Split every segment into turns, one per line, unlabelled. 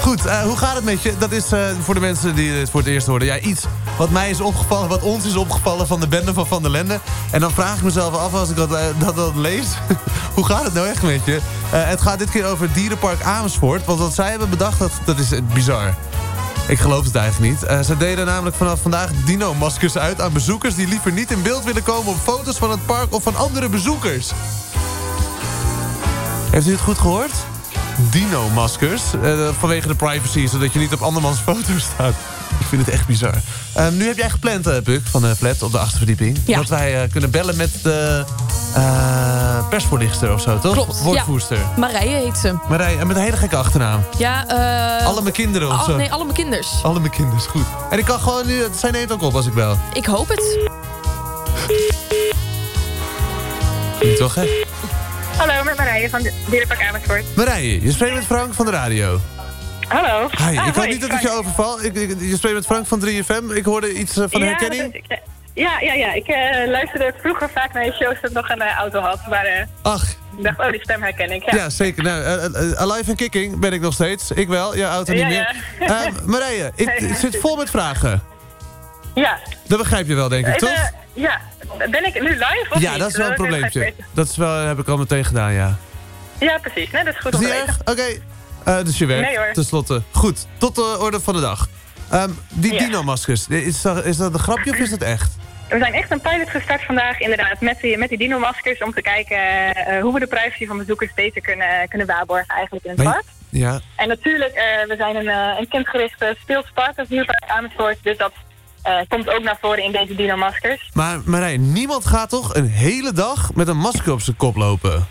Goed, hoe gaat het met je? Dat is voor de mensen die het voor het eerst hoorden. Ja, iets wat mij is opgevallen, wat ons is opgevallen van de bende van Van der Lende. En dan vraag ik mezelf af als ik dat lees. Hoe gaat het nou echt met je? Het gaat dit keer over het dierenpark Amersfoort. Want wat zij hebben bedacht, dat is bizar. Ik geloof het eigenlijk niet. Ze deden namelijk vanaf vandaag dino-maskers uit aan bezoekers die liever niet in beeld willen komen op foto's van het park of van andere bezoekers. Heeft u het goed gehoord? Dino-maskers. Vanwege de privacy, zodat je niet op andermans foto's staat. Ik vind het echt bizar. Nu heb jij gepland, Puk, van de flat op de achterverdieping.
Ja.
Dat wij kunnen bellen met de persvoorlichter of zo, toch?
Klopt,
Woordvoerster.
ja. Marije heet ze.
Marije, met een hele gekke achternaam.
Ja,
Alle mijn kinderen of zo.
Nee, alle mijn kinders.
Alle mijn kinders, goed. En ik kan gewoon nu... Zij neemt ook op als ik bel.
Ik hoop het.
Niet toch, hè?
Hallo, met Marije van Dierenpark Amersfoort.
Marije, je spreekt met Frank van de radio.
Hallo.
Hi, ik hoop
hoi,
niet dat ik
Frank.
je overval. Je spreekt met Frank van 3FM. Ik hoorde iets van herkenning.
Dat is ik. Ja. Ik luisterde vroeger vaak naar je shows dat ik nog een auto had. Maar
Ach,
ik dacht, oh, die stem herken ik.
ja, zeker. Nou, alive en kicking ben ik nog steeds. Ik wel, je auto niet
Ja,
meer.
ja.
Marije, ik zit vol met vragen.
Ja.
Dat begrijp je wel, denk ik, toch?
Ja. Ben ik nu live of
Ja,
niet?
dat is wel een
wil ik even
probleempje.
weten.
Dat is wel, heb ik al meteen gedaan, ja.
Ja, precies. Nee, dat is goed
Is
om te
niet
weten.
erg? Oké. Dus je werkt,
Nee, hoor.
tenslotte. Goed, tot de orde van de dag. Die
Ja.
dino-maskers, is dat een grapje of is dat echt?
We zijn echt een pilot gestart vandaag, inderdaad, met die dino-maskers... om te kijken hoe we de privacy van bezoekers beter kunnen waarborgen eigenlijk in het park.
Ja.
En natuurlijk, we zijn een kindgerichte speelspark als Dierenpark Amersfoort, dus dat komt ook naar voren in deze dino-maskers.
Maar Marije, niemand gaat toch een hele dag met een masker op zijn kop lopen?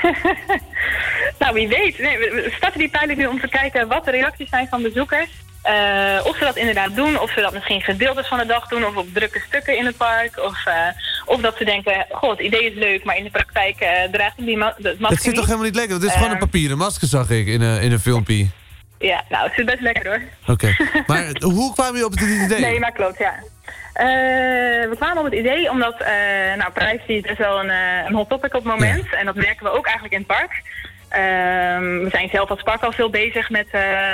Nou, wie weet. Nee, we starten die pilot nu om te kijken wat de reacties zijn van bezoekers. Of ze dat inderdaad doen, of ze dat misschien gedeeltes van de dag doen... of op drukke stukken in het park. Of dat ze denken, goh, het idee is leuk, maar in de praktijk draagt die masker
Dat zit toch
niet.
helemaal niet lekker? Het is gewoon een papieren masker, zag ik, in een filmpje.
Ja, nou, het zit best lekker hoor.
Oké. Maar hoe kwamen jullie op het idee?
Nee, maar klopt, ja. We kwamen op het idee omdat privacy is wel een hot topic op het moment. Ja. En dat merken we ook eigenlijk in het park. We zijn zelf als park al veel bezig met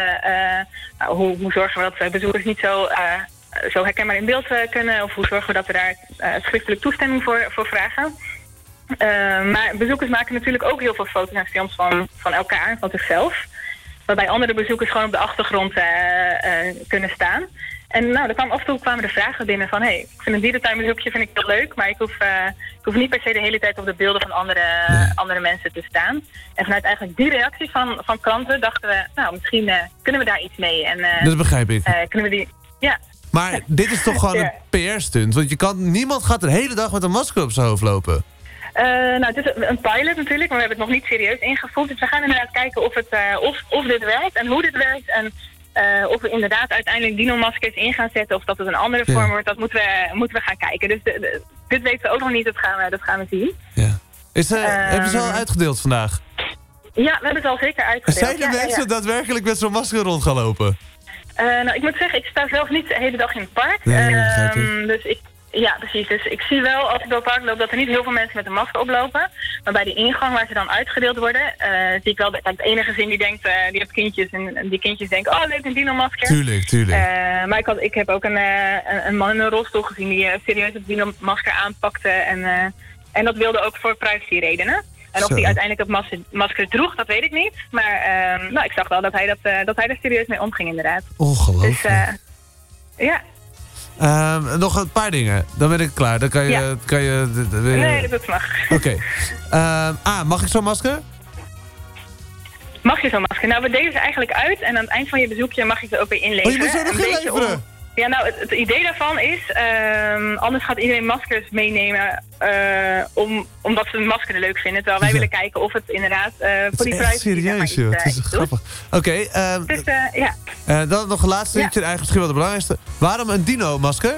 hoe zorgen we dat bezoekers niet zo herkenbaar in beeld kunnen. Of hoe zorgen we dat we daar schriftelijk toestemming voor vragen. Maar bezoekers maken natuurlijk ook heel veel foto's en films van elkaar en van zichzelf. Waarbij andere bezoekers gewoon op de achtergrond kunnen staan. En nou, af en toe kwamen de vragen binnen van... hey, ik vind een dierentuinbezoekje vind ik heel leuk... maar ik hoef niet per se de hele tijd op de beelden van andere mensen te staan. En vanuit eigenlijk die reactie van klanten dachten we... nou, misschien kunnen we daar iets mee. En,
dat begrijp ik.
Kunnen we die... Ja.
Maar dit is toch gewoon een PR-stunt? Want niemand gaat de hele dag met een masker op zijn hoofd lopen.
Nou, het is een pilot natuurlijk, maar we hebben het nog niet serieus ingevoerd. Dus we gaan inderdaad kijken of dit werkt en hoe dit werkt. En of we inderdaad uiteindelijk dino-maskers in gaan zetten of dat het een andere vorm wordt, dat moeten we gaan kijken. Dus dit weten we ook nog niet, dat gaan we zien.
Ja. Hebben ze al uitgedeeld vandaag?
Ja, we hebben het al zeker uitgedeeld.
Zijn er mensen daadwerkelijk met zo'n masker rond gaan lopen?
Nou, ik moet zeggen, ik sta zelf niet de hele dag in het park.
Nee,
dus ja, precies. Dus ik zie wel, als ik door het park loop, dat er niet heel veel mensen met een masker oplopen. Maar bij de ingang waar ze dan uitgedeeld worden, zie ik wel dat het ene gezin die denkt, die heeft kindjes. En die kindjes denken, oh leuk, een dino-masker.
Tuurlijk.
Maar ik heb ook een man in een rolstoel gezien die serieus het dino-masker aanpakte. En dat wilde ook voor privacy redenen. En of hij uiteindelijk het masker droeg, dat weet ik niet. Maar ik zag wel dat hij er serieus mee omging, inderdaad.
Ongelooflijk.
Dus ja.
Nog een paar dingen. Dan ben ik klaar. Dan kan je
Nee, dat mag.
Oké. Mag ik zo'n masker?
Mag je zo'n masker? Nou, we delen ze eigenlijk uit. En aan het eind van je bezoekje mag je ze ook weer inleveren.
Oh, je moet ze nog inleveren?
Ja, nou, het idee daarvan is... anders gaat iedereen maskers meenemen... omdat ze een masker leuk vinden. Terwijl wij willen kijken of het inderdaad... voor die privacy
serieus, joh. Het is grappig. Oké. Dan nog een laatste liedje. Eigenlijk misschien wel de belangrijkste. Waarom een dino-masker?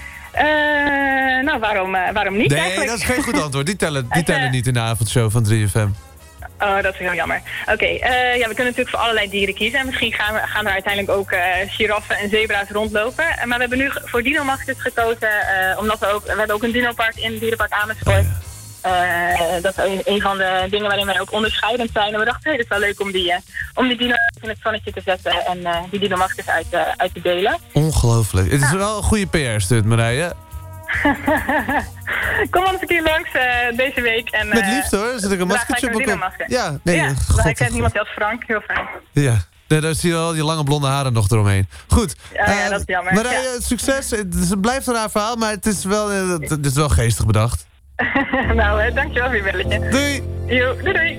Nou, waarom niet eigenlijk?
Nee, dat is geen goed antwoord. Die tellen niet in de avondshow van 3FM.
Oh, dat is heel jammer. Oké, we kunnen natuurlijk voor allerlei dieren kiezen. En misschien gaan er uiteindelijk ook giraffen en zebra's rondlopen. Maar we hebben nu voor dino-maskers gekozen, omdat we hebben ook een dinopark in Dierenpark Amersfoort. Dat is een van de dingen waarin wij ook onderscheidend zijn. En we dachten, het is wel leuk om die dino in het zonnetje te zetten en die dino-maskers uit te delen.
Ongelooflijk. Het is wel een goede PR-stunt, Marije.
Kom anders een keer langs deze week. En,
met liefde hoor, zet ik een maskertje op mijn kop. Ja, nee,
ik ken iemand als Frank, heel fijn.
Ja. Nee, daar zie je al die lange blonde haren nog eromheen. Goed.
Ja, dat is jammer.
Marije, succes. Het blijft een raar verhaal, maar het is wel geestig bedacht.
Nou, dankjewel voor je belletje.
Doei!
Doei, doei.